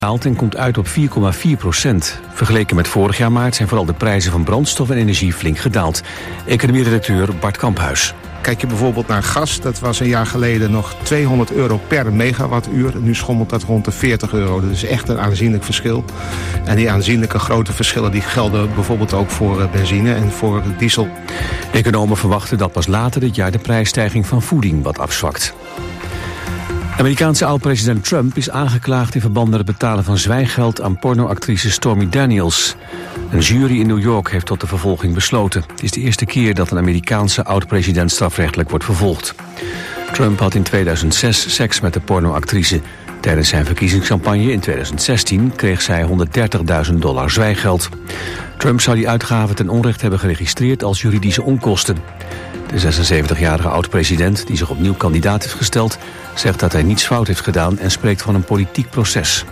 en komt uit op 4,4%. Vergeleken met vorig jaar maart zijn vooral de prijzen van brandstof en energie flink gedaald. Economie-redacteur Bart Kamphuis. Kijk je bijvoorbeeld naar gas, dat was een jaar geleden nog €200 per megawattuur. Nu schommelt dat rond de €40. Dat is echt een aanzienlijk verschil. En die aanzienlijke grote verschillen die gelden bijvoorbeeld ook voor benzine en voor diesel. Economen verwachten dat pas later dit jaar de prijsstijging van voeding wat afzwakt. Amerikaanse oud-president Trump is aangeklaagd in verband met het betalen van zwijggeld aan pornoactrice Stormy Daniels. Een jury in New York heeft tot de vervolging besloten. Het is de eerste keer dat een Amerikaanse oud-president strafrechtelijk wordt vervolgd. Trump had in 2006 seks met de pornoactrice. Tijdens zijn verkiezingscampagne in 2016 kreeg zij $130.000 zwijggeld. Trump zou die uitgaven ten onrechte hebben geregistreerd als juridische onkosten. De 76-jarige oud-president, die zich opnieuw kandidaat heeft gesteld, zegt dat hij niets fout heeft gedaan en spreekt van een politiek proces.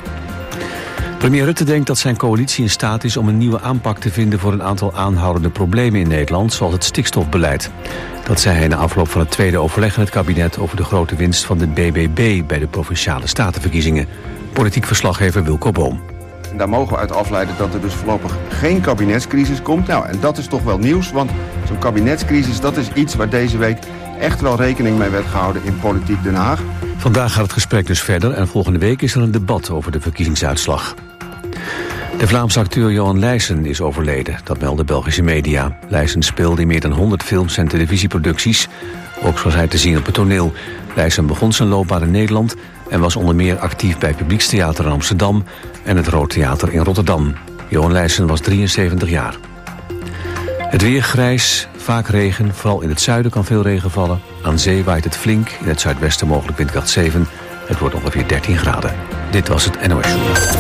Premier Rutte denkt dat zijn coalitie in staat is om een nieuwe aanpak te vinden voor een aantal aanhoudende problemen in Nederland, zoals het stikstofbeleid. Dat zei hij na afloop van het tweede overleg in het kabinet over de grote winst van de BBB bij de Provinciale Statenverkiezingen. Politiek verslaggever Wilco Boom. Daar mogen we uit afleiden dat er dus voorlopig geen kabinetscrisis komt. Nou, en dat is toch wel nieuws, want zo'n kabinetscrisis, dat is iets waar deze week echt wel rekening mee werd gehouden in Politiek Den Haag. Vandaag gaat het gesprek dus verder en volgende week is er een debat over de verkiezingsuitslag. De Vlaamse acteur Johan Leijsen is overleden, dat melden Belgische media. Leijsen speelde in meer dan 100 films en televisieproducties. Ook zoals hij te zien op het toneel. Leijsen begon zijn loopbaan in Nederland en was onder meer actief bij Publiekstheater in Amsterdam en het Rood Theater in Rotterdam. Johan Leijsen was 73 jaar. Het weer grijs, vaak regen, vooral in het zuiden kan veel regen vallen. Aan zee waait het flink, in het zuidwesten mogelijk windkracht 7. Het wordt ongeveer 13 graden. Dit was het NOS Journaal.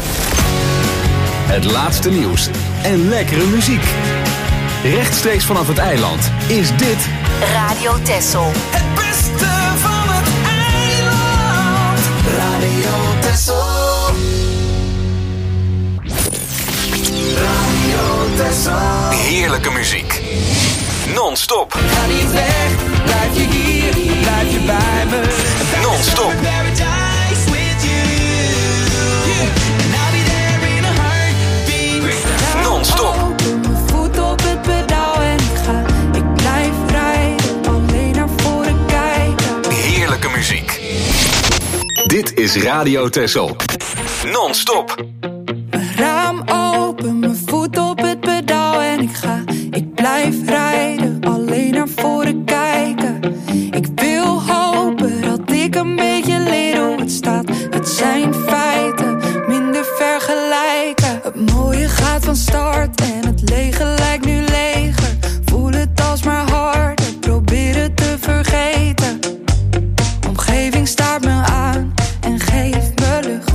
Het laatste nieuws en lekkere muziek. Rechtstreeks vanaf het eiland is dit Radio Texel. Het beste van het eiland. Radio Texel. Radio Texel. heerlijke muziek. Non-stop. Ga niet weg, blijf je hier, blijf je bij me. Non-stop. Non-stop. Mijn voet op het pedaal en ik blijf rijden, alleen naar voren kijken. Heerlijke muziek. Dit is Radio Texel. Non-stop. Mijn raam open, mijn voet op het pedaal en ik blijf rijden, alleen naar voren kijken. Ik wil hopen dat ik een beetje leer hoe het staat. Het zijn feiten, minder vergelijken. Het mooie gaat van start en het lege lijkt nu leger. Voel het alsmaar harder, probeer het te vergeten. Omgeving staart me aan en geeft me lucht.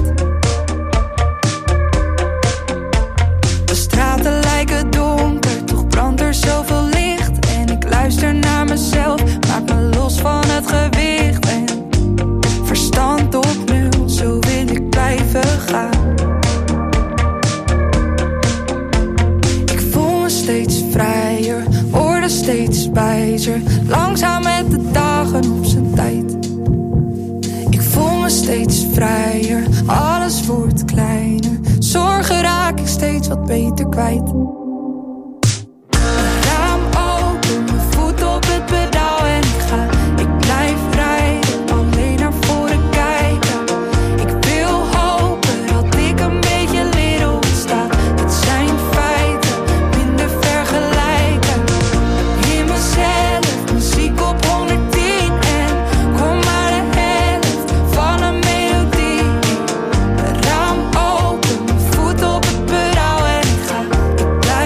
De straten lijken donker, toch brandt er zoveel licht. En ik luister naar mezelf, maak me los van het gewicht. En verstand op nul, zo wil ik blijven gaan. Ik voel me steeds vrijer, word steeds wijzer. Langzaam met de dagen op zijn tijd. Ik voel me steeds vrijer, alles wordt kleiner. Zorgen raak ik steeds wat beter kwijt. Raam open, mijn voet op het pedaal en ik blijf rijden, alleen naar voren kijken. Ik wil hopen dat ik een beetje leer hoe het staat. Het zijn feiten, minder vergelijken. In mezelf, muziek op 110 en kom maar de helft van een melodie. Raam open, mijn voet op het pedaal en ik blijf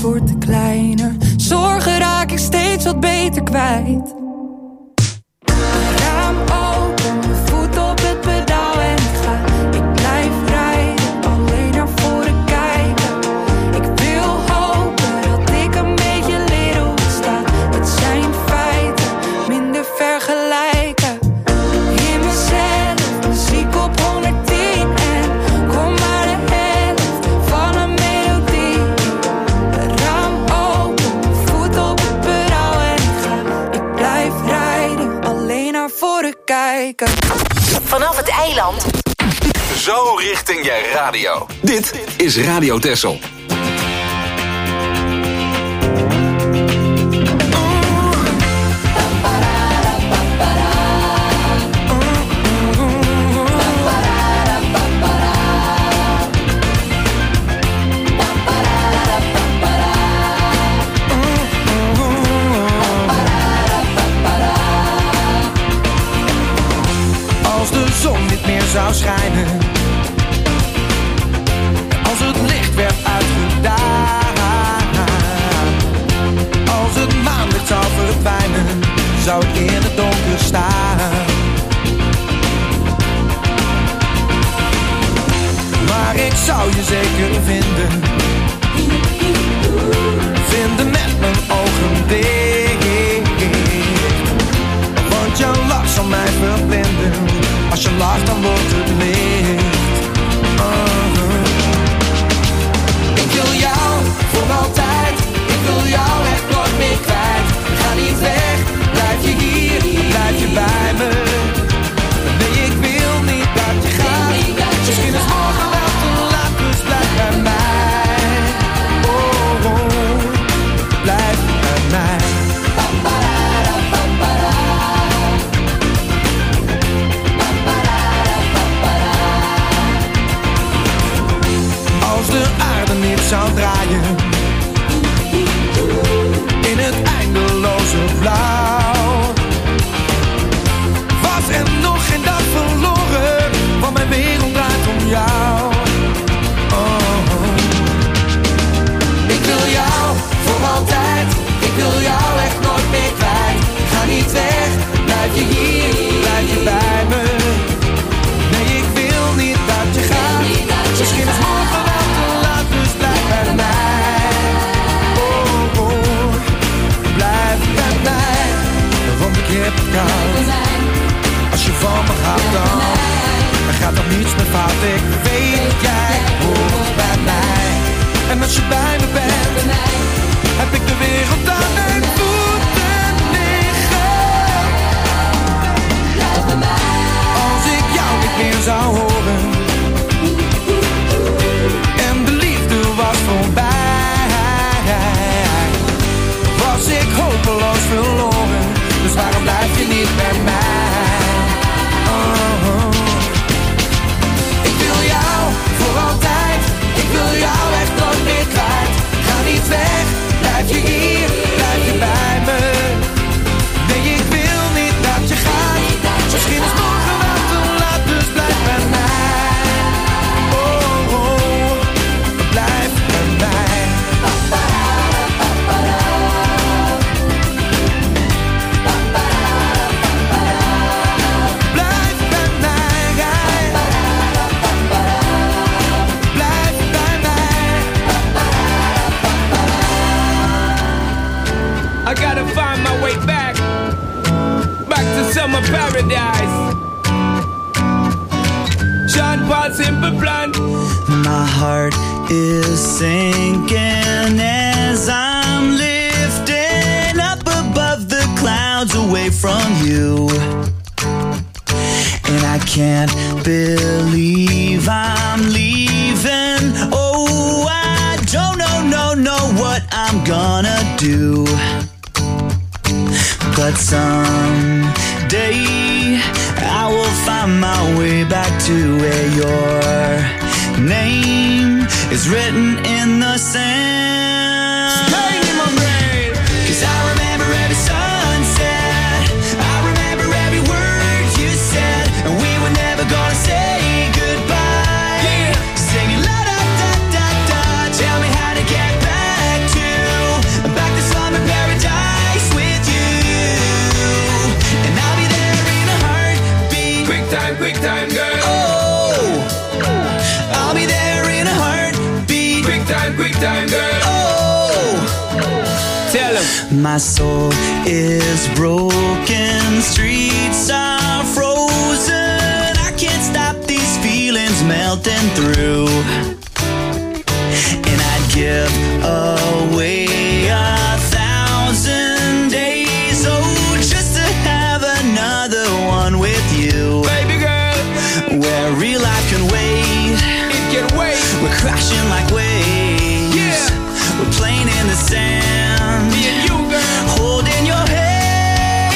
wordt te kleiner. Zorgen raak ik steeds wat beter kwijt. Raam open, mijn voet op het pedaal en ik ga. Ik blijf rijden, alleen naar voren kijken. Ik wil hopen dat ik een beetje leer hoe het staat. Het zijn feiten, minder vergelijken. In mezelf, muziek op 110 en kom maar de helft van een melodie. Raam open, voet op het pedaal en ik ga. Ik blijf rijden, alleen naar voren kijken. Vanaf het eiland. Zo richting je radio. Dit is Radio Texel. Als de zon niet meer zou schijnen, als het licht werd uitgedaan, als het maanlicht zou verdwijnen, zou ik in het donker staan. Maar ik zou je zeker vinden, vinden met mijn ogen dicht. Want jouw lach zal mij verblinden, als je lacht dan wordt het licht. Ik wil jou voor altijd, ik wil jou echt nooit meer kwijt. Ga niet weg, blijf je hier, blijf je bij me. Nee, ik wil niet dat je gaat, misschien is morgen wel te laat, dus blijf bij mij. Oh, oh, blijf bij mij. Als de aarde niet zou draaien in het eindeloze blauw, was er nog geen dag verloren, want mijn wereld draait om jou. Oh. Ik wil jou voor altijd, ik wil jou echt nooit meer kwijt. Ga niet weg, blijf je hier, blijf je bij me. Nee, ik wil niet dat je gaat, misschien is morgen wel te laat, dus blijf bij mij. Oh, oh, blijf bij mij, want ik heb het koud. Als je van me gaat dan gaat er niets meer fout. Ik weet dat jij hoort bij mij. En als je bij me bent, heb ik de wereld aan mijn voeten liggen. Blijf bij mij. Als ik jou niet meer zou horen en de liefde was voorbij, was ik hopeloos verloren. Dus waarom blijf je niet bij mij? Oh. Ik wil jou voor altijd, ik wil jou echt nooit meer kwijt. Ga niet weg, blijf je hier, blijf je bij me. Nee, ik wil niet dat je gaat, misschien is morgen wel te laat, dus blijf bij mij. Oh, oh, blijf bij mij. Blijf bij mij. Blijf bij mij. I gotta find my way back to summer paradise. Sean Paul, Simple Plan. My heart is sinking as I'm lifting up above the clouds away from you. And I can't believe I'm leaving. Oh, I don't know what I'm gonna do. But someday I will find my way back to where your name is written in the sand. Pain in my brain. 'Cause I remember every sunset, I remember every word you said, and we were never gonna say goodbye. Yeah. Singing la da da da da, tell me how to get back to time, girl. Oh, tell him. My soul is broken, streets are frozen. I can't stop these feelings melting through. And I'd give away 1,000 days, oh, just to have another one with you. Baby girl, where real life can wait. It can wait. We're crashing like waves. Yeah. We're playing in the sand. Me and you, girl. Holding your hand.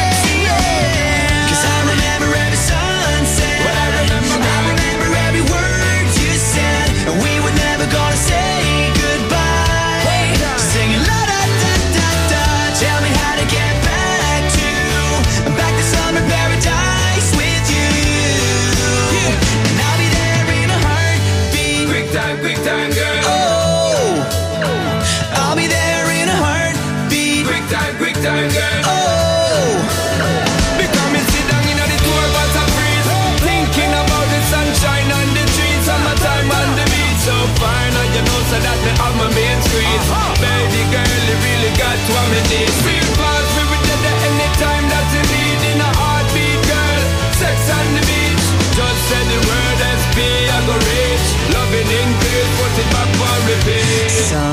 Yeah. 'Cause I remember every sunset. What I remember, I remember every word you said. And we were never gonna say goodbye. Singing la da da da da. Tell me how to get back to summer paradise with you. Yeah. And I'll be there in a heartbeat. Quick time, girl. Oh, I'll be there in a heartbeat. Quick time, girl. Oh, Because me sit down in the tour bus and freeze, thinking about the sunshine on the trees, summertime on the beach. So fine, and you know so that me have my main screen. Baby girl, you really got what me need. Real fast, we will get there anytime that you need. In a heartbeat, girl, sex on the beach. Just say the word SP, I go reach. Loving in peace, put it back for repeat.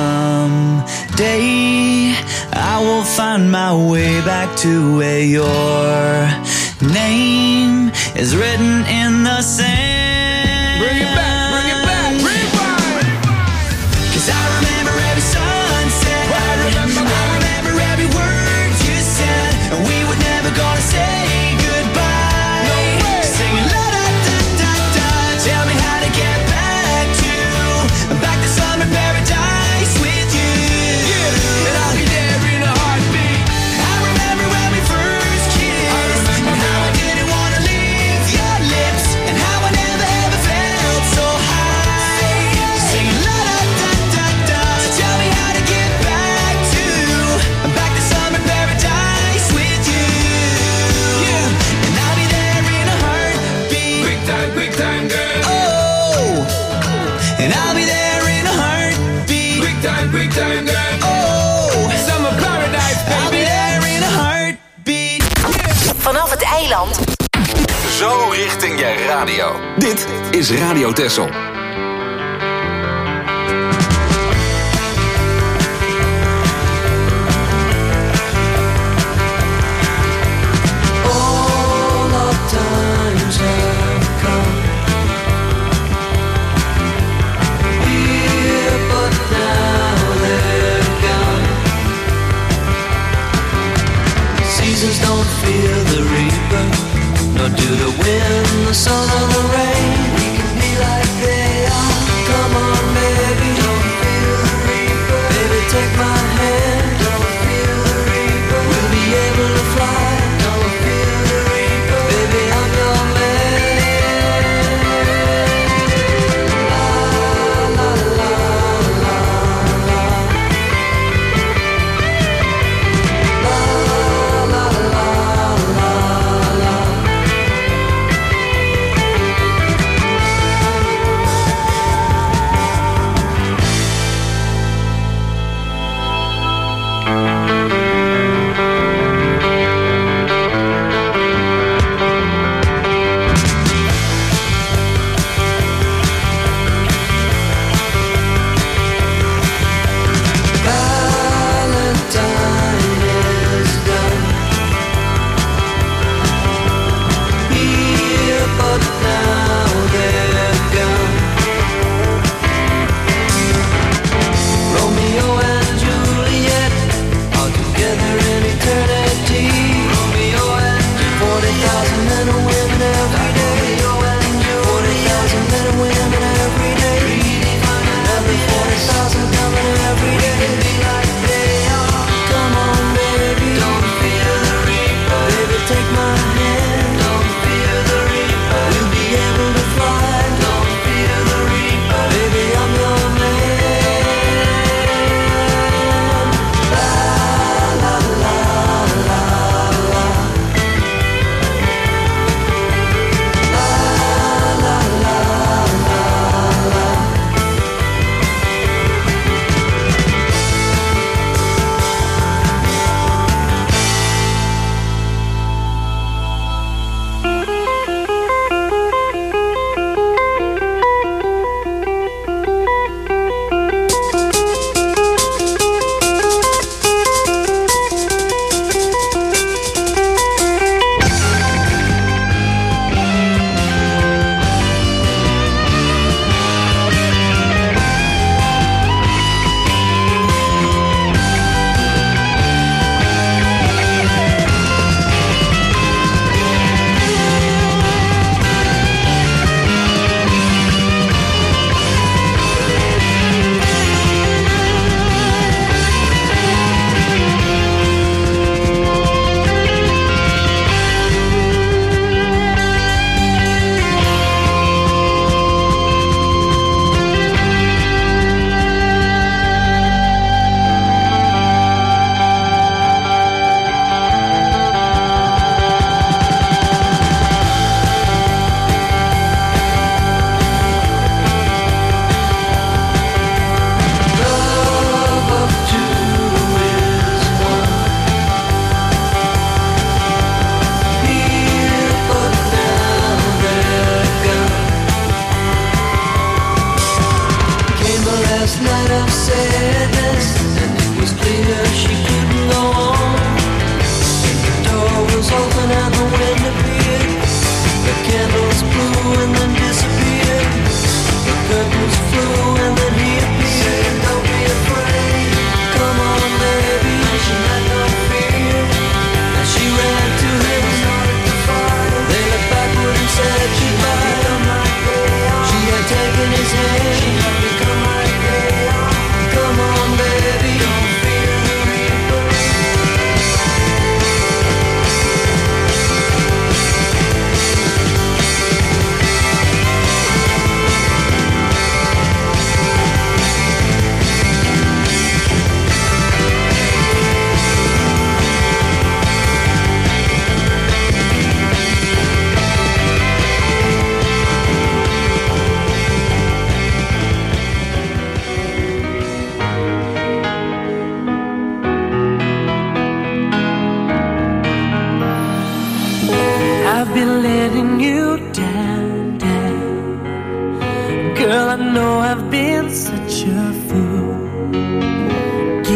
someday I will find my way back to where your name is written in the sand. Bring it back, rewind. 'Cause I remember every sunset. I remember every word you said. And we were never gonna say goodbye. No way. Singing la da da da da. Tell me how to get back to summer paradise with you. Yeah, and I'll be there in a heartbeat. I remember when we first kissed. And how I didn't wanna leave your lips. And how I never ever felt so high. Singing la da da da da. So tell me how to get back to summer paradise with you. Yeah. And I'll be there in a heartbeat. Quick time, girl. Oh, and I'll be there in a heartbeat. Quick time, girl. Oh, Summer paradise, I'll be baby. there in a heartbeat. Vanaf het eiland. Zo richting je radio. Dit is Radio Texel. All our times have come here, but now they're gone. Seasons don't fear the reaper, nor do the wind, the sun, or the rain. We can be like they are. Come on, baby, don't feel the reaper. Baby, take my hand, don't feel the reaper. We'll be able to fly, don't feel the reaper. Baby, I'm your man. La la la la la. La la la la la.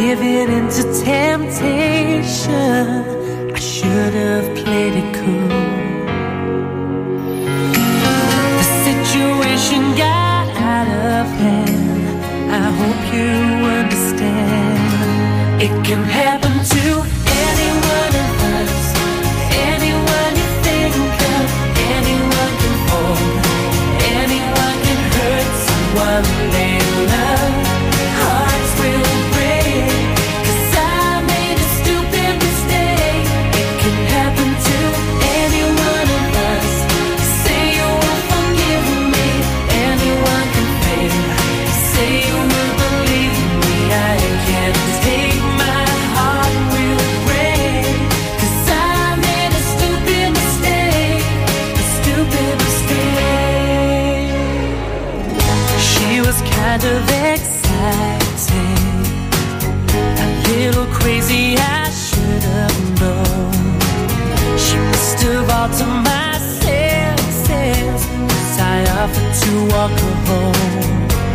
giving into temptation. I should have played it cool. The situation got out of hand. I hope you understand. It can happen to any one of us. Anyone you think of, anyone can fall. Anyone can hurt someone they love. Hearts will break, 'cause I made a stupid mistake. It can happen to any one of us. Say you won't forgive me. Anyone can fail. Say you will believe me. I can't take my heart will break, 'cause I made a stupid mistake. A stupid mistake. She was kind of exciting, a little crazy, I should have known. She must have altered my senses, 'cause I offered to walk her home.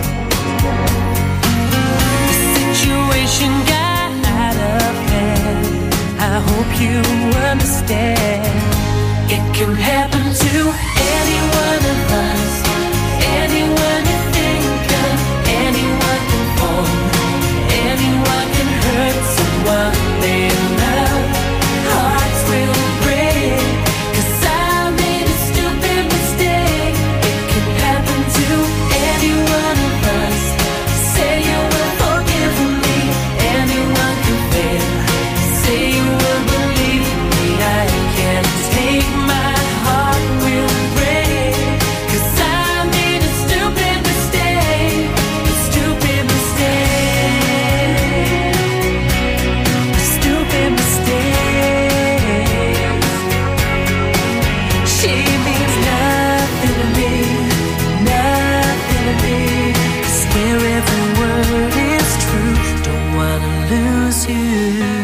The situation got out of hand. I hope you understand. It can happen to any one of us. Anyone you think of, anyone can fall. Anyone can hurt someone they love. Hearts will break, 'cause I made a stupid mistake. It can happen to any one of us. Say you will forgive me. Anyone can fail. Say you will believe me. I can't take my heart will break, 'cause I made a stupid mistake. A stupid mistake. A stupid mistake. She means nothing to me. Nothing to me. I swear every word is true. Don't wanna lose you.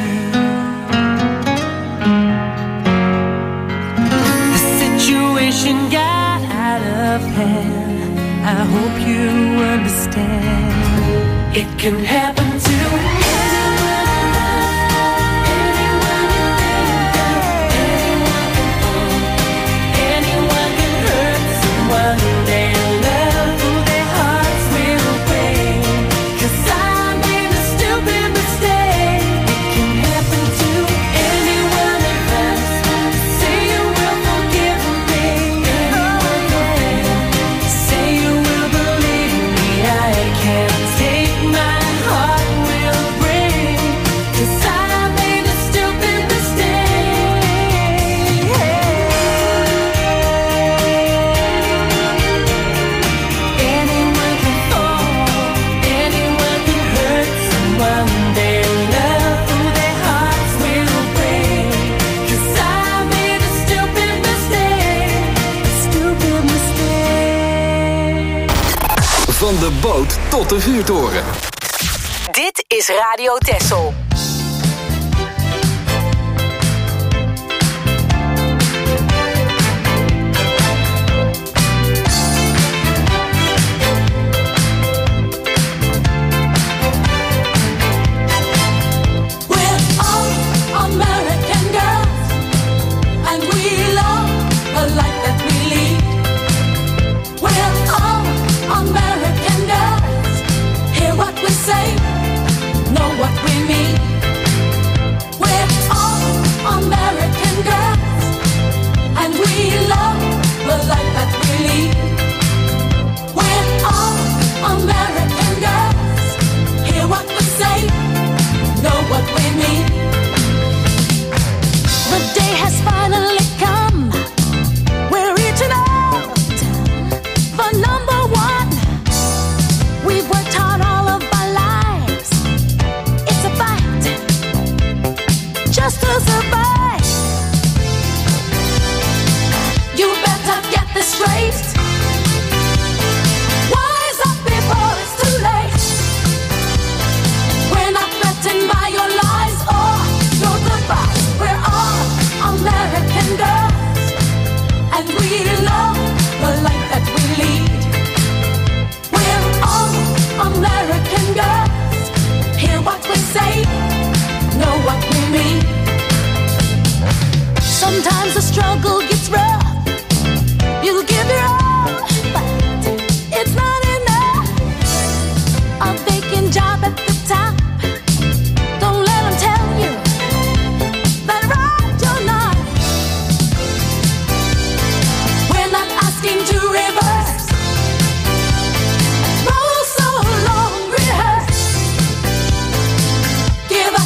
The situation got out of hand. I hope you understand. It can happen to anyone of us. Anyone you think of, anyone can fall. Anyone can hurt someone they love. Their hearts will break, 'cause I made a stupid mistake. It can happen to any one of us. Say you will forgive me. Anyone can fail. Say you will believe me. I can't take my heart will break, 'cause I made a stupid mistake. Anyone can fall. Anyone can hurt someone they love. Their hearts will break, 'cause I made a stupid mistake. A stupid mistake. Van de boot tot de vuurtoren. Dit is Radio Texel. We're all American girls, and we love the life that we lead. We're all American girls. Hear what we say, know what we mean.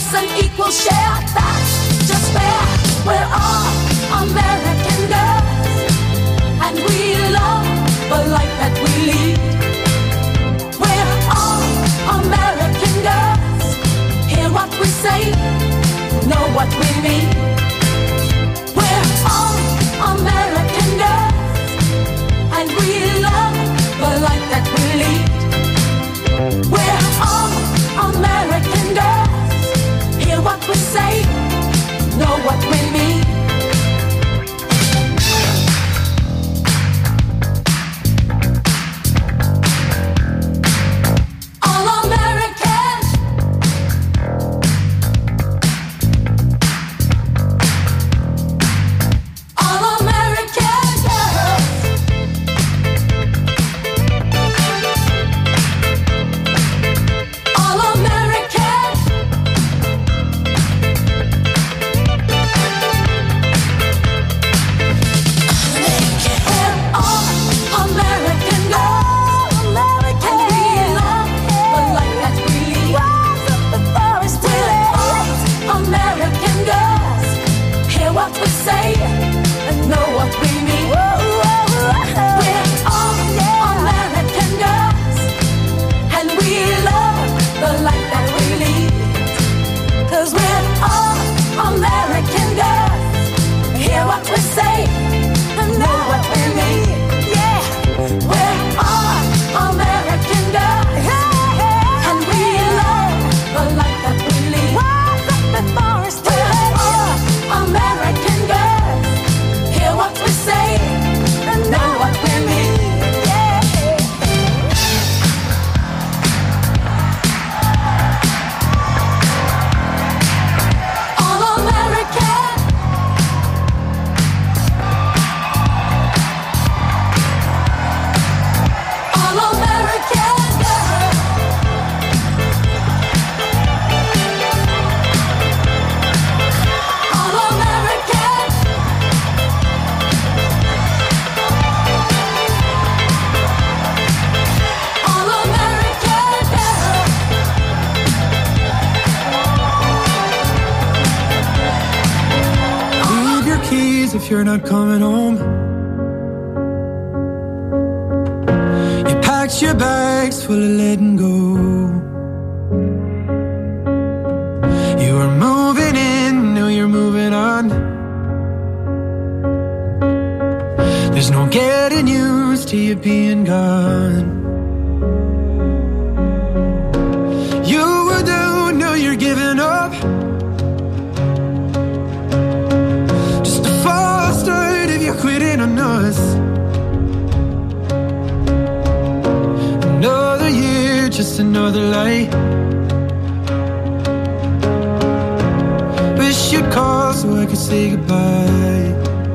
us an equal share. That's just fair. We're all American girls, and we love the life that we lead. We're all American girls. Hear what we say, know what we mean. We're all American girls, and we love the life that we lead. We're all American girls. Hear what we say, know what we mean. All American. All American girls. All American. We're all American girls, and we love the life that we lead. We're all American girls. Hear what we say and know what we mean. We're all American girls, and we love the life that we lead. 'Cause we're all American girls. Hear what we say and know what we mean. Yeah, we're all American girls, and we love the life that we lead. We're all American girls. Hear what we say and know what we mean. Yeah. All American. All American girls. All American. All American girls. Leave your keys if you're not coming home. You packed your bags full of letting go. You were moving in, now you're moving on. There's no getting used to you being gone. You were down, now you're giving up. Just a false start if you're quitting on us. Another year, just another lie. Wish you'd call so I could say goodbye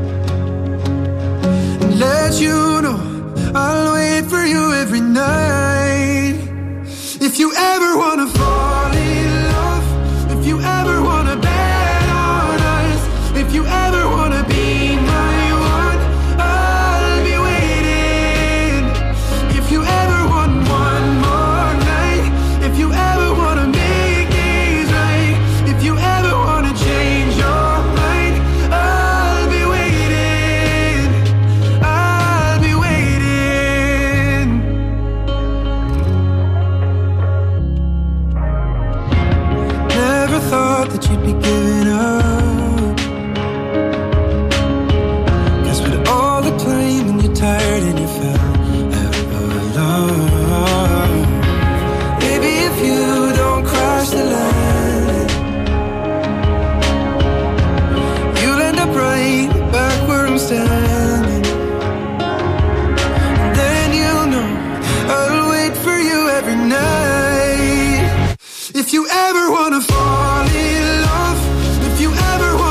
and let you know I'll wait for you every night. If you ever wanna fall in love, if you ever wanna bet on us, if you ever wanna be my one, I'll be waiting. If you ever want one more night, if you ever wanna make things right, if you ever wanna change your mind, I'll be waiting. I'll be waiting. Never thought that you'd be giving up. 'Cause with all the claiming you're tired and you fell out of love. Maybe if you don't cross the line, you'll end up right back where I'm standing. And then you'll know I'll wait for you every night. If you ever wanna fall in love, if you ever wanna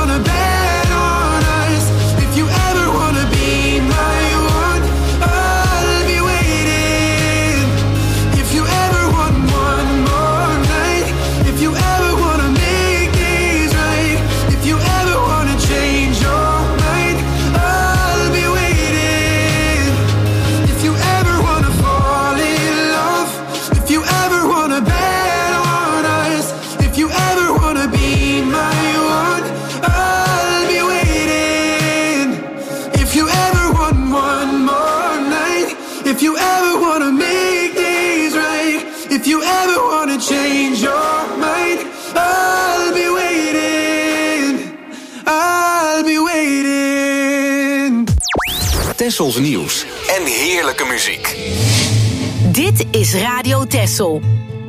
change your mind. I'll be waiting. I'll be waiting. Tessels nieuws en heerlijke muziek. Dit is Radio Tessel.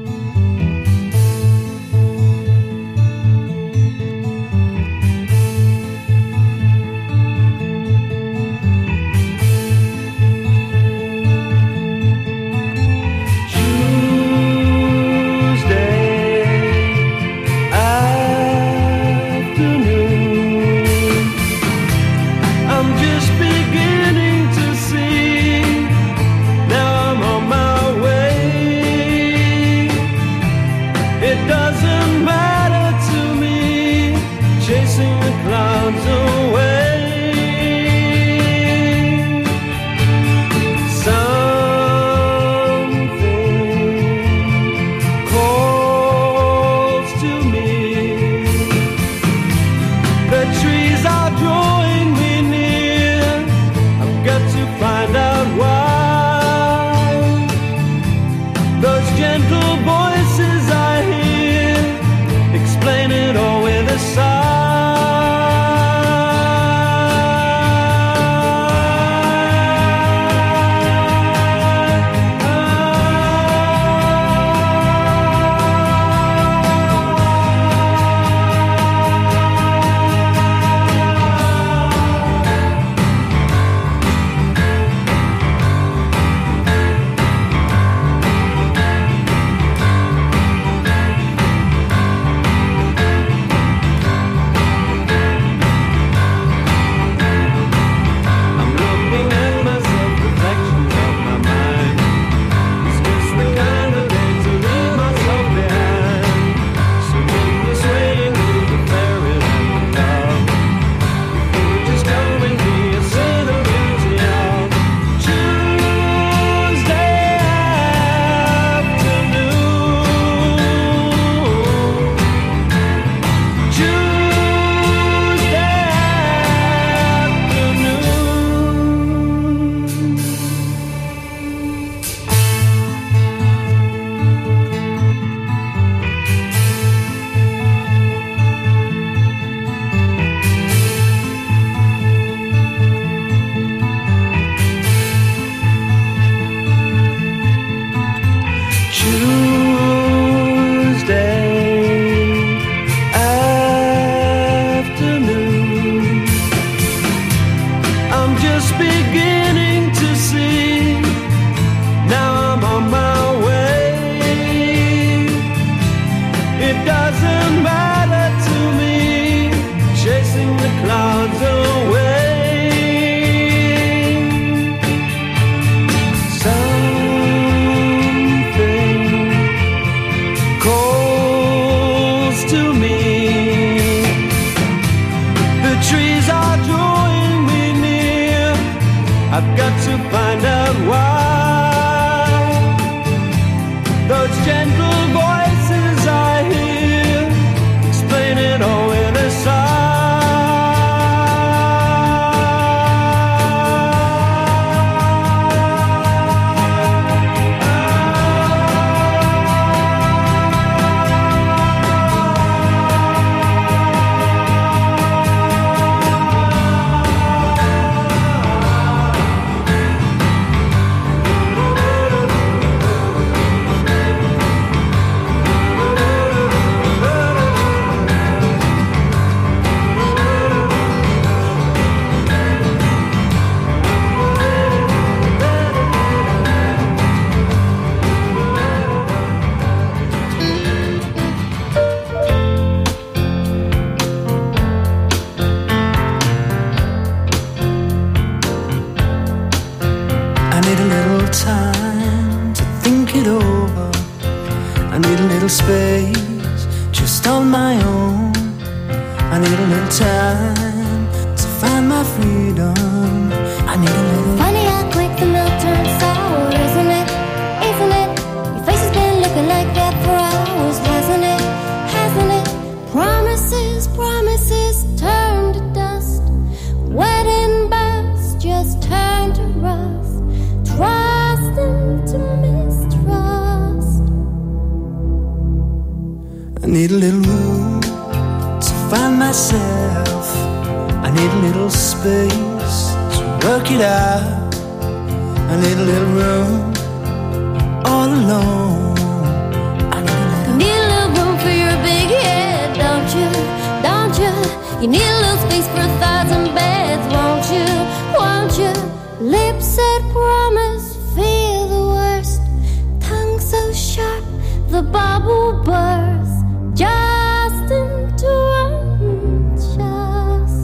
Space just on my own. I need a little time to find my freedom. I need a little. Funny how quick the milk turns sour, isn't it? Isn't it? Your face has been looking like that for hours, hasn't it? Hasn't it? Promises, promises turn to dust. Wedding bells just turn to rust. Trust into mistrust. need a little room to find myself. I need a little space to work it out. I need a little room all alone. Need a little room for your big head, don't you? Don't you? You need a little space for 1,000 beds, won't you? Won't you? Lips that promise, feel the worst. Tongue so sharp, the bubble bursts. Just into unjust.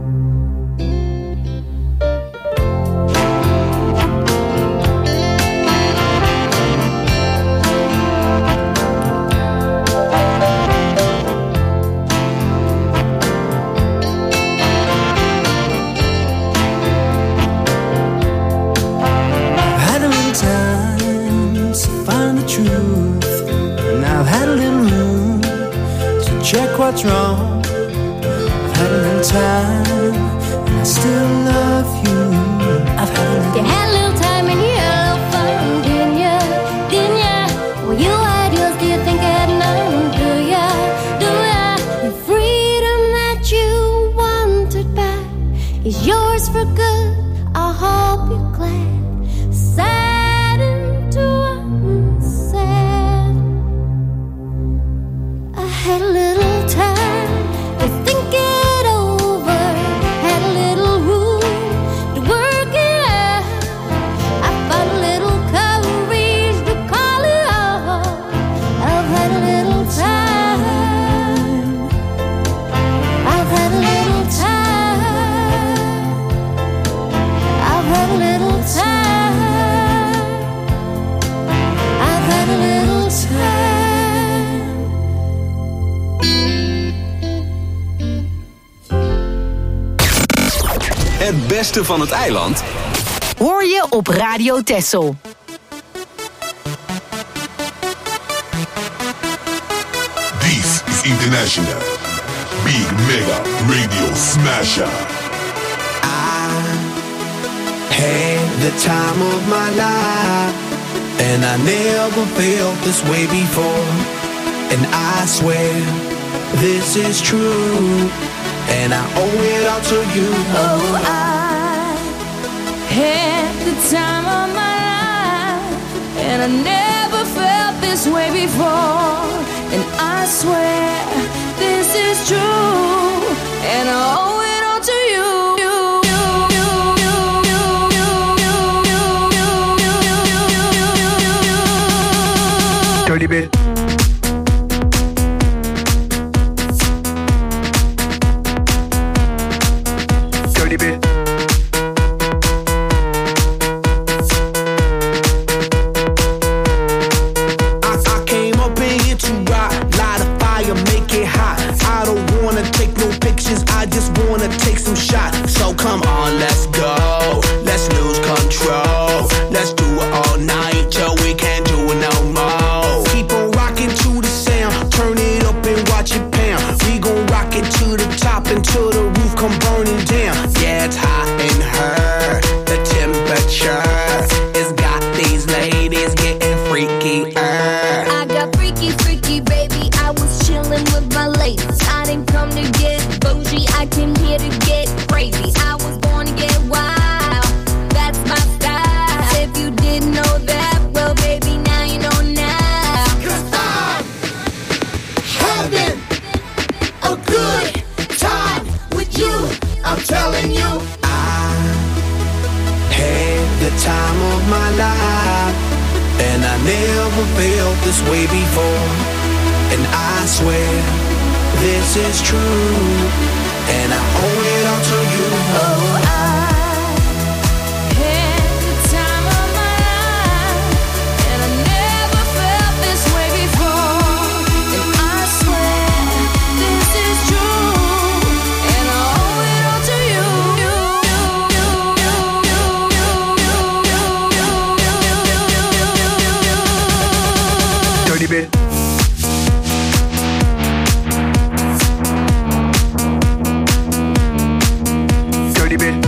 Had a little time to find the truth, and I've had a little room to check what's wrong. I've had a little time, and I still love you. I've had a little. You had a little time and you had a little fun, didn't ya? Didn't ya? Well, you had yours, do you think I had none? Do ya? Do ya? The freedom that you wanted back is yours for good. I hope you're glad. Sad into unsaid. I had a little time to think it over. Had a little room to work it out. I found a little courage to call it off. I've had a little time. I've had a little time. I've had a little time. I've had a little time. Het beste van het eiland Hoor je op Radio Texel. This is International Big Mega Radio Smasher. Had the time of my life, and I never felt this way before. And I swear this is true, and I owe it all to you. Oh, I had the time of my life, and I never felt this way before. And I swear this is true, and I owe it all to you. Dirty bit. Dirty bit. I came up in here to rock, light a fire, make it hot. I don't wanna take no pictures, I just wanna take some shots. So come on, let's go, let's lose control. Let's do it all night till we can't do it no more. Keep on rocking to the sound, turn it up and watch it pound. We gon' rock it to the top until the roof come burning down. Yeah, it's hot in her, the temperature has got these ladies getting freaky. I got freaky, freaky, baby. I was chillin' with my ladies. I didn't come to get bougie, I came here to get crazy. I was born to get wild, that's my style. If you didn't know that, well, baby, now you know now. 'Cause I'm having a good time with you, I'm telling you. I had the time of my life, and I never felt this way before. And I swear this is true, and I owe it all to you. Oh, I had the time of my life, and I never felt this way before. And I swear this is true, and I owe it all to you. Dirty bit. Dirty bit.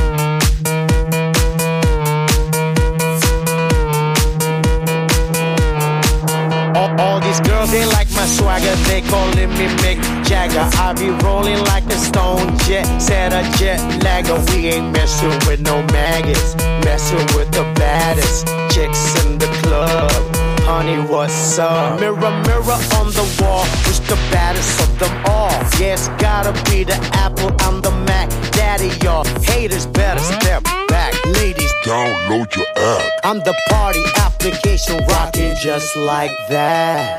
calling me Mick Jagger. I be rolling like a stone jet, set a jet lagger. We ain't messing with no maggots, messing with the baddest chicks in the club. Honey, what's up? Mirror, mirror on the wall, who's the baddest of them all? Yeah, it's gotta be the Apple, I'm the Mac. Daddy, y'all haters better step back. Ladies, download your app. I'm the party application rocking just like that.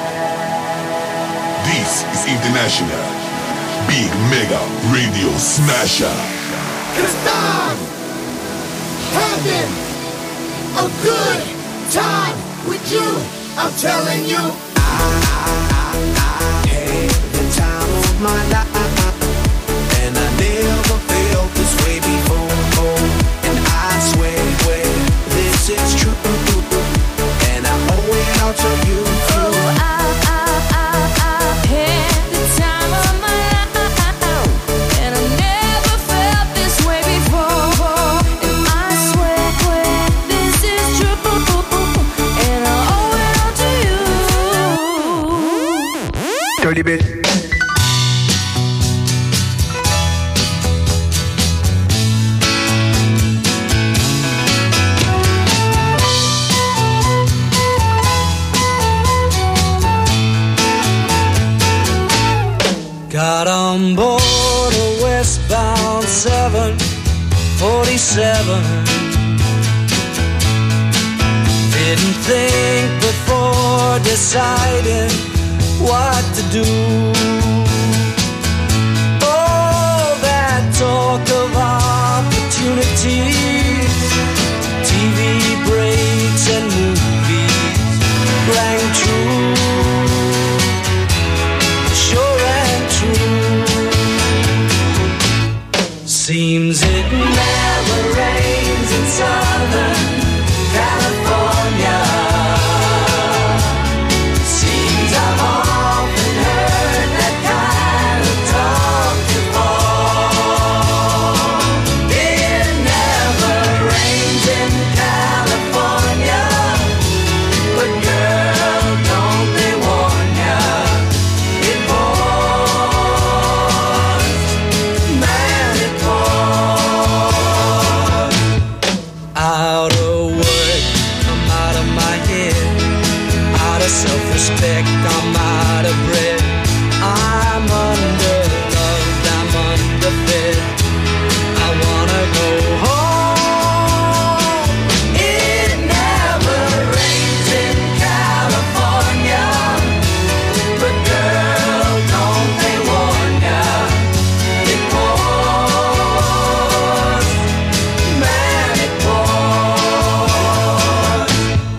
This is International Big Mega Radio Smasher. Cause I'm having a good time with you. I'm telling you, I had the time of my life, and I never felt this way before. And I swear this is true, and I owe it all to you. Dirty bit. Got on board a westbound 747. Didn't think before deciding what to do. All that talk of opportunities, TV breaks and movies rang true, sure and true. Seems it never rains in Southern California. Self-respect, I'm out of breath. I'm under-loved, I'm underfed. I wanna go home. It never rains in California, but girl, don't they warn ya? It pours, man, it pours.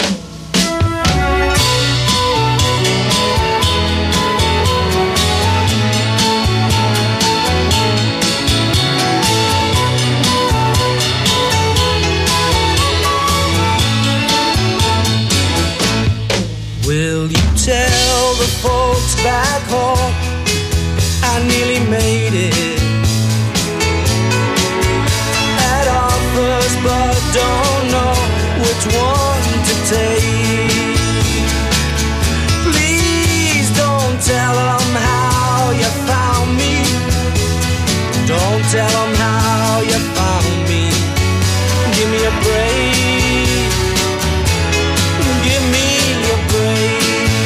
Will you tell the folks back home I nearly made it? At offers, but don't know which one to take. Please don't tell them how you found me. Don't tell them how you found me. Give me a break. Give me a break.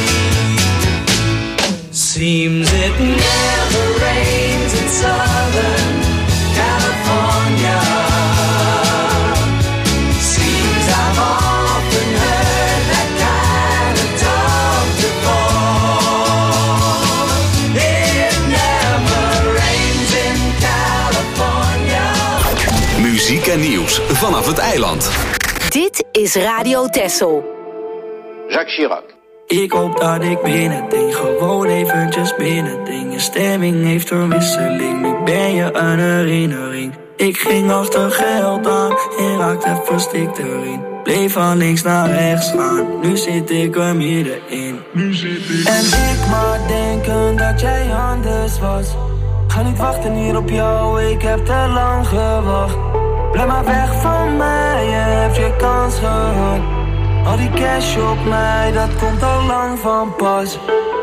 Seems it never rains in Southern California. Seems I've often heard that kind of talk before. It never rains in California. Muziek en nieuws vanaf het eiland. Dit is Radio Texel. Jacques Chirac. Ik hoop dat ik binnending, gewoon eventjes binnending. Je stemming heeft verwisseling, nu ben je een herinnering. Ik ging achter geld aan en raakte verstikt erin. Bleef van links naar rechts gaan, nu zit ik er middenin. En ik maar denken dat jij anders was. Ga niet wachten hier op jou, ik heb te lang gewacht. Blijf maar weg van mij, je hebt je kans gehad. Al die cash op mij, dat komt al lang van pas.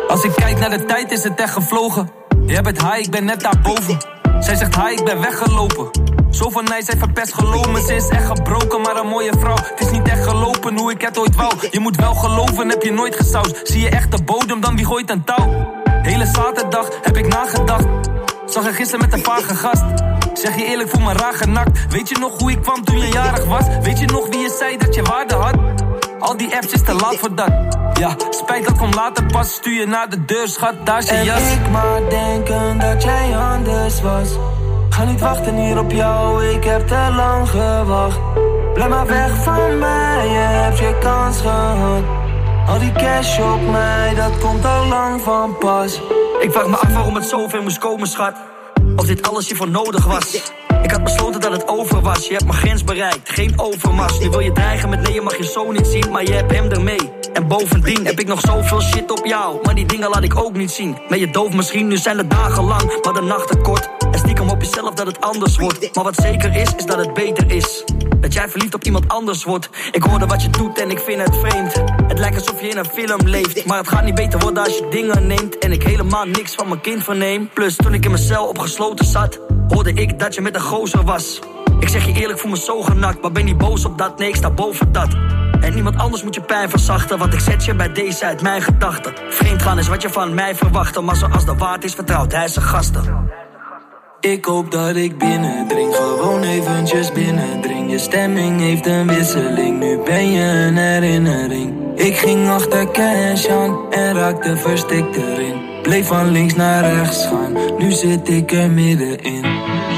Als ik kijk naar de tijd is het echt gevlogen. Jij bent high, ik ben net daarboven. Zij zegt hi, ik ben weggelopen. Zo van mij, zij verpest geloven. Ze is echt gebroken, maar een mooie vrouw. Het is niet echt gelopen hoe ik het ooit wou. Je moet wel geloven, heb je nooit gesausd. Zie je echt de bodem, dan wie gooit een touw? Hele zaterdag heb ik nagedacht. Zag je gisteren met een vage gast. Zeg je eerlijk, voel me raar genakt. Weet je nog hoe ik kwam toen je jarig was? Weet je nog wie je zei dat je waarde had? Al die apps is te laat voor dat. Ja, spijt dat komt later pas. Stuur je naar de deur, schat, daar is je en jas. En ik maar denken dat jij anders was. Ga niet wachten hier op jou, ik heb te lang gewacht. Blijf maar weg van mij, je hebt je kans gehad. Al die cash op mij, dat komt al lang van pas. Ik vraag me af waarom het zoveel moest komen, schat. Of dit alles hiervoor nodig was. Ik had besloten dat het over was. Je hebt mijn grens bereikt, geen overmars. Nu wil je dreigen met nee, je mag je zo niet zien. Maar je hebt hem ermee. En bovendien heb ik nog zoveel shit op jou. Maar die dingen laat ik ook niet zien. Ben je doof misschien, nu zijn de dagen lang, maar de nachten kort. En stiekem op jezelf dat het anders wordt. Maar wat zeker is dat het beter is. Dat jij verliefd op iemand anders wordt. Ik hoorde wat je doet en ik vind het vreemd. Het lijkt alsof je in een film leeft. Maar het gaat niet beter worden als je dingen neemt. En ik helemaal niks van mijn kind verneem. Plus toen ik in mijn cel opgesloten zat, hoorde ik dat je met een gozer was. Ik zeg je eerlijk, voel me zo genakt. Maar ben niet boos op dat, nee ik sta boven dat. En niemand anders moet je pijn verzachten. Want ik zet je bij deze uit mijn gedachten. Vreemd gaan is wat je van mij verwachtte. Maar zoals de waard is, vertrouwt hij zijn gasten. Ik hoop dat ik binnendring, gewoon eventjes binnendring. Je stemming heeft een wisseling, nu ben je een herinnering. Ik ging achter cash aan en raakte verstikt erin. Bleef van links naar rechts gaan, nu zit ik er middenin.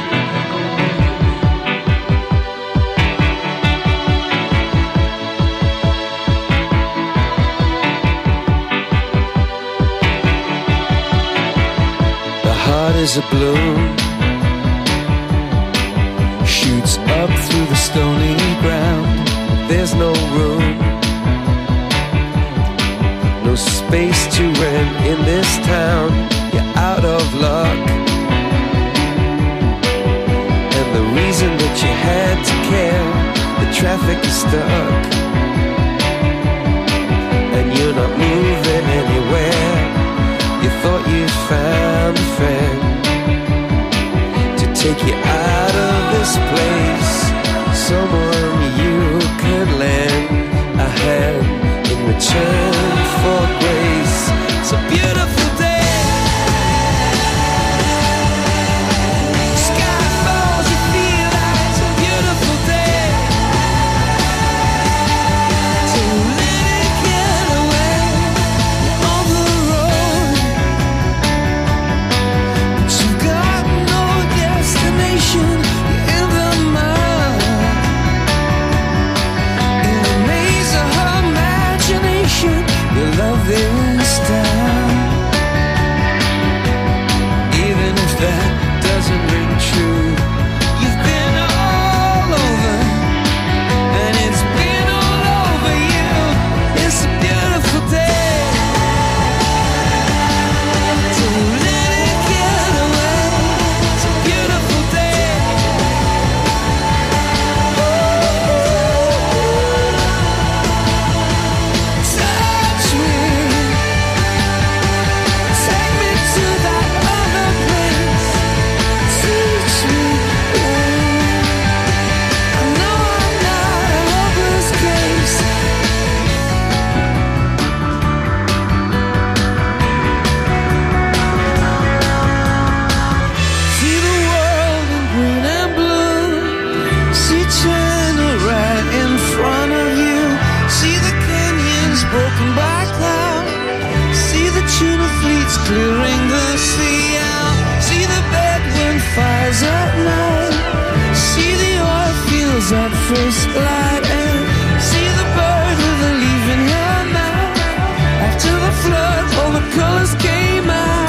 Heart is a balloon, shoots up through the stony ground. There's no room, no space to rent in this town. You're out of luck, and the reason that you had to care, the traffic is stuck, and you're not moving anywhere. You thought you found a friend to take you out of this place, someone you could lend a hand in return for grace. It's a beautiful day. Sky falls, you feel like it's a beautiful day. So let it get away on the road. Destination in the mud, in the maze of her imagination. Your love is down, even if that doesn't ring true. You've been all over, and it's been all over you. It's a beautiful day. Don't let it get away. It's a beautiful day. Touch me, take me to that other place. Teach me, I know I'm not a hopeless case. See the world in green and blue. See China right in front of you. See the canyons broken by cloud. See the tuna fleets clearing the sea out. See the Bedouin fires at night. See the oil fields at first light. And see the bird with a leaf in her mouth. After the flood, all the colors came out.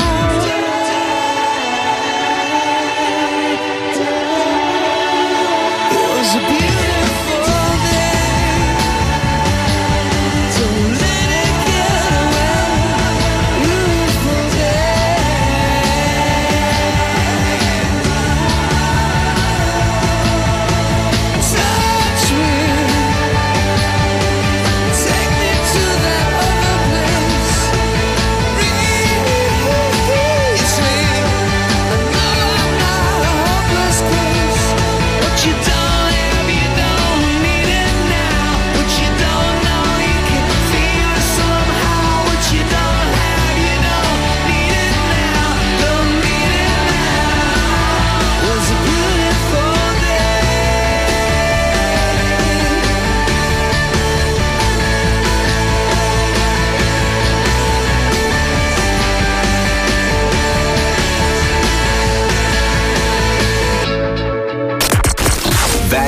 It was a beautiful day. Don't let it get away. Beautiful day.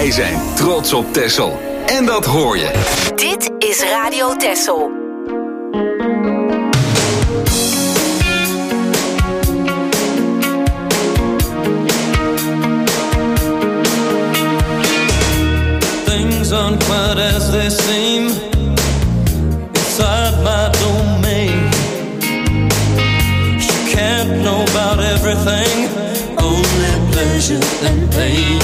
Wij zijn trots op Texel. En dat hoor je. Dit is Radio Texel. Things aren't quite as they seem inside my domain. You can't know about everything, only pleasure and pain.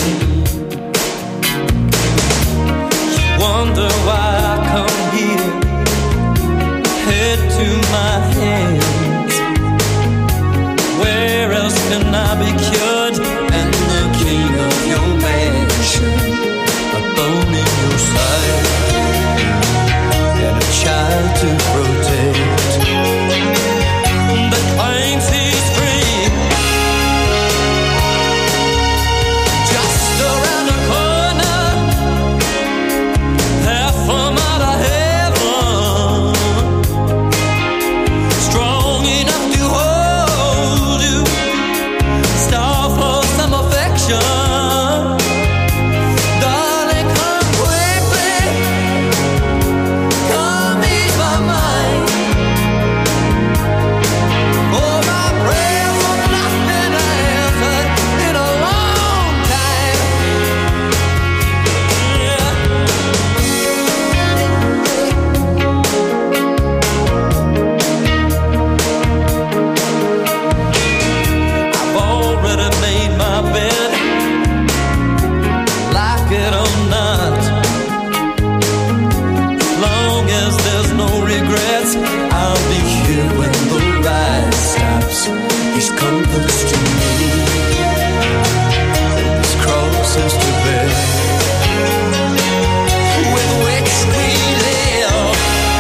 You wonder why I come here, head to my hands. Where else can I be cured and the king of your mansion? A bone in your side and a child to protect that claims he's free. Just around the corner, half a mile of heaven, strong enough to hold you, star for some affection. I'll be here when the ride stops. He's convinced to me, his cross is to bear, with which we live.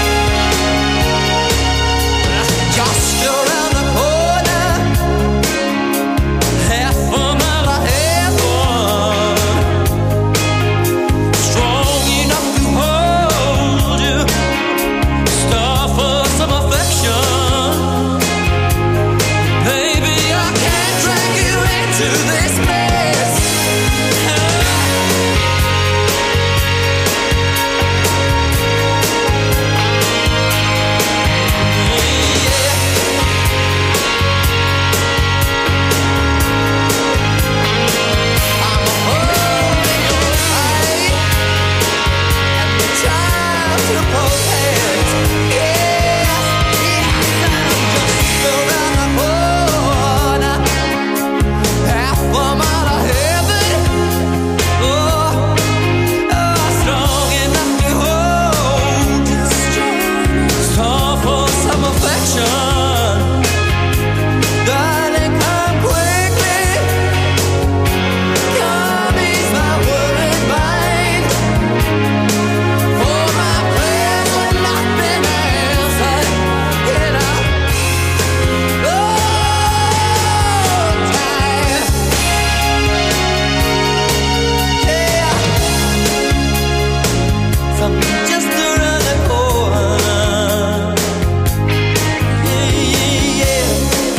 Just around the corner, half a mile of heaven, strong enough to hold you, star for some affection. Baby, I can't drag you into this mess. I'm holding your eye and the child to protect. Yes, I'm just around the corner, half a mile of heaven. Oh, strong enough to hold you, star for some affection. Darling, come quickly, come ease my worried mind. For my prayers have not been answered in a long time. Yeah, something just around the corner. Yeah, yeah.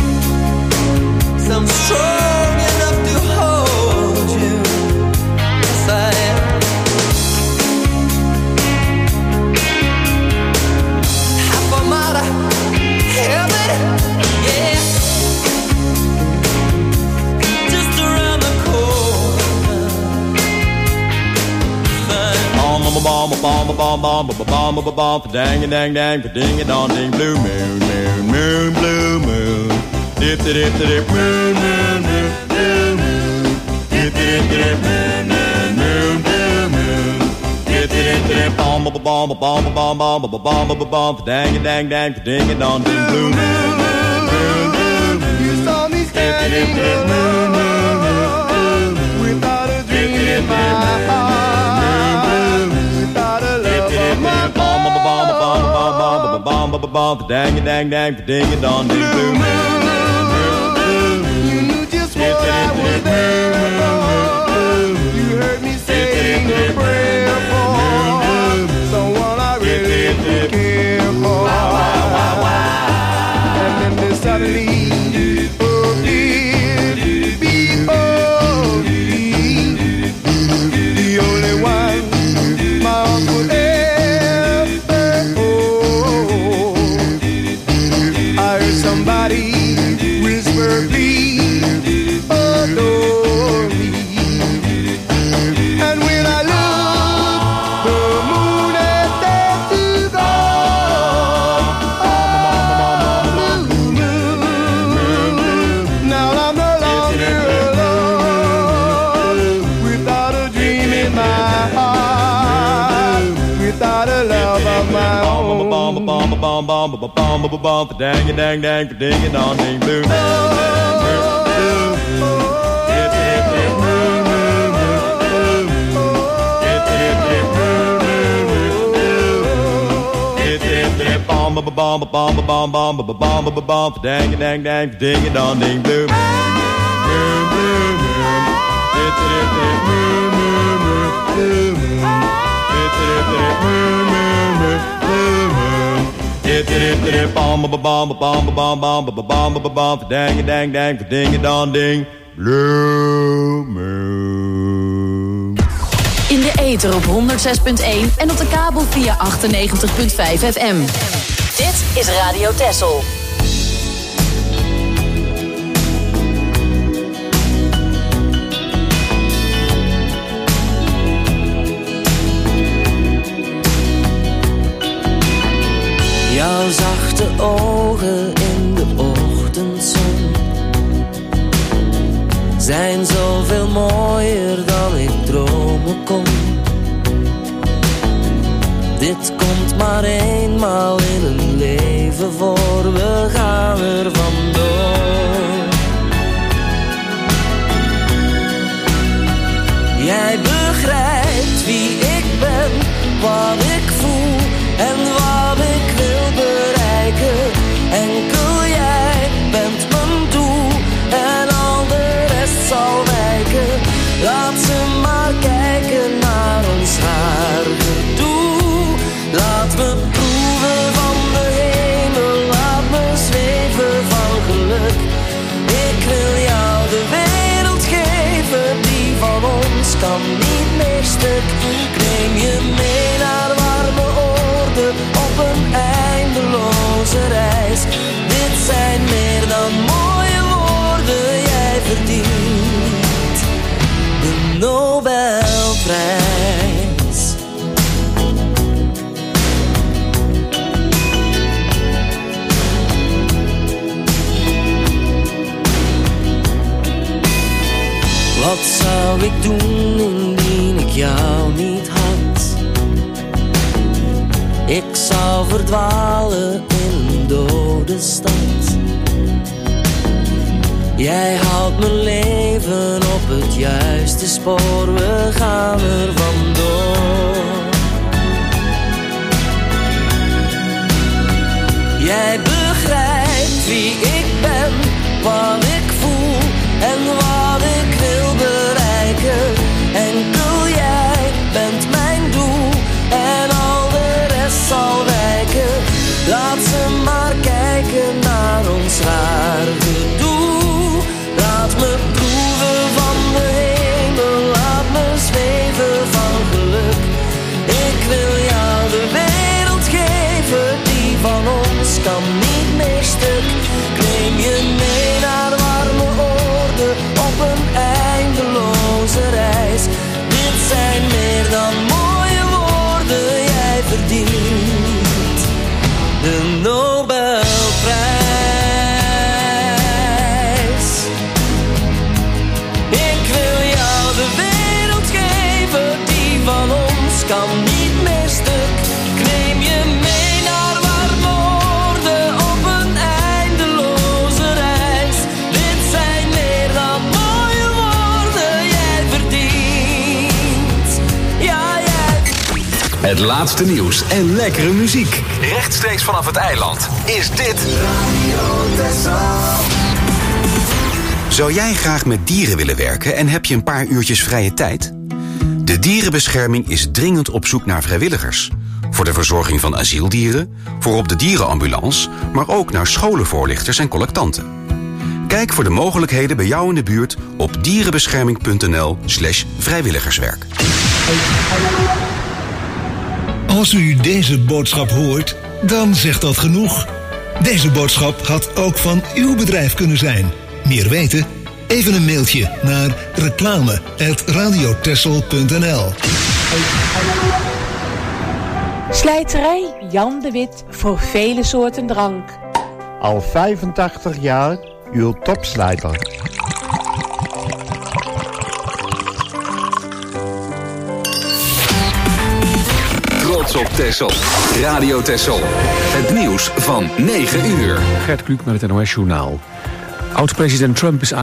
Some strong enough to hold you. Yes, I am. Half a mile of heaven, yeah. Just around the corner. Dang dang dang, ding a dong ding, blue moon, moon, moon, blue moon. Dip dip dip moon, moon, moon, blue moon. Dip dip dip moon, moon, moon, blue moon. Dip dip dip bomb bomb bomb bomb bomb bomb bomb bomb dang dang dang, ding a dong ding, blue moon, moon, moon. You saw me standing alone without a dream in my heart, without a love of my bomb bomb bomb bomb bomb bomb dang dang dang, ding a dong ding, blue moon. You knew just what I was there for. You heard me sing a prayer for someone I really care for. And then suddenly, oh dear, behold, the only bum bum bum bum bum bum dang it dang dang ding it on ding blue bum bum bum bum bum bum bum bum bum dang it dang dang ding it on ding blue dang dang dang ding it on ding blue moon. In de ether op 106.1 en op de kabel via 98.5 FM. Dit is Radio Texel. Jouw zachte ogen in de ochtendzon zijn zoveel mooier dan ik dromen kon. Dit komt maar eenmaal in een leven voor, we gaan er vandoor. Jij begrijpt wie ik ben, wat ik voel en wat ik wil bereiken. Enkel jij bent mijn doel en al de rest zal wijken. Laat ze maar kijken naar ons haar gedoe. Laat me proeven van de hemel, laat me zweven van geluk. Ik wil jou de wereld geven, die van ons kan niet meer stuk. Ik neem je mee naar warme oorden op een eindeloze reis. Dit zijn meer dan mooie woorden, jij verdient de Nobelprijs. Wat zou ik doen indien ik jou niet had? Ik zou verdwalen in een dode stad. Jij houdt mijn leven op het juiste spoor, we gaan er vandoor. Jij begrijpt wie ik ben, wat ik voel en wat ik wil bereiken. Enkel jij bent mijn doel en al de rest zal wijken. Laat ze maar kijken naar ons raar gedoe. Laat me proeven van de hemel, laat me zweven van geluk. Ik wil jou de wereld geven, die van ons kan niet meer stuk. Ik neem je mee naar warme oorden op een eindeloze reis. Dit zijn meer dan mooie woorden, jij verdient de Nobelprijs. Ik wil jou de wereld geven, die van ons kan niet meer stuk. Ik neem je mee naar warme oorden op een eindeloze reis. Dit zijn meer dan mooie woorden, jij verdient. Ja, jij. Het laatste nieuws en lekkere muziek. Rechtstreeks vanaf het eiland is dit Radio Texel. Zou jij graag met dieren willen werken en heb je een paar uurtjes vrije tijd? De dierenbescherming is dringend op zoek naar vrijwilligers. Voor de verzorging van asieldieren, voor op de dierenambulance, maar ook naar scholenvoorlichters en collectanten. Kijk voor de mogelijkheden bij jou in de buurt op dierenbescherming.nl/vrijwilligerswerk. Als u deze boodschap hoort, dan zegt dat genoeg. Deze boodschap had ook van uw bedrijf kunnen zijn. Meer weten? Even een mailtje naar reclame@radiotexel.nl. Slijterij Jan de Wit voor vele soorten drank. Al 85 jaar uw topslijter. trots op Texel. Radio Texel. Het nieuws van 9 uur. Gert Kluk met het NOS-journaal. Oud-president Trump is